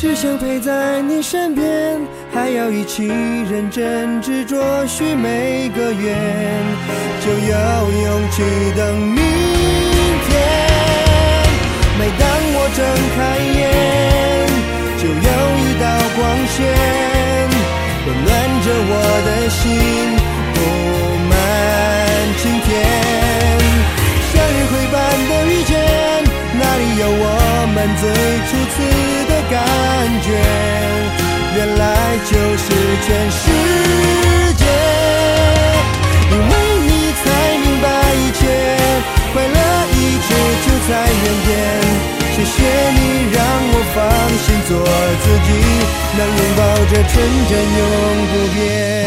只想陪在你身边，还要一起认真执着许每个愿，就有勇气等明天。每当我睁开眼，就有一道光线温暖着我的心，布满晴天。像约会般的遇见，哪里有我们最初次的感觉，原来就是全世界。因为你才明白一切，快乐一直就在原点。谢谢你让我放心做自己，能拥抱着纯真永不变。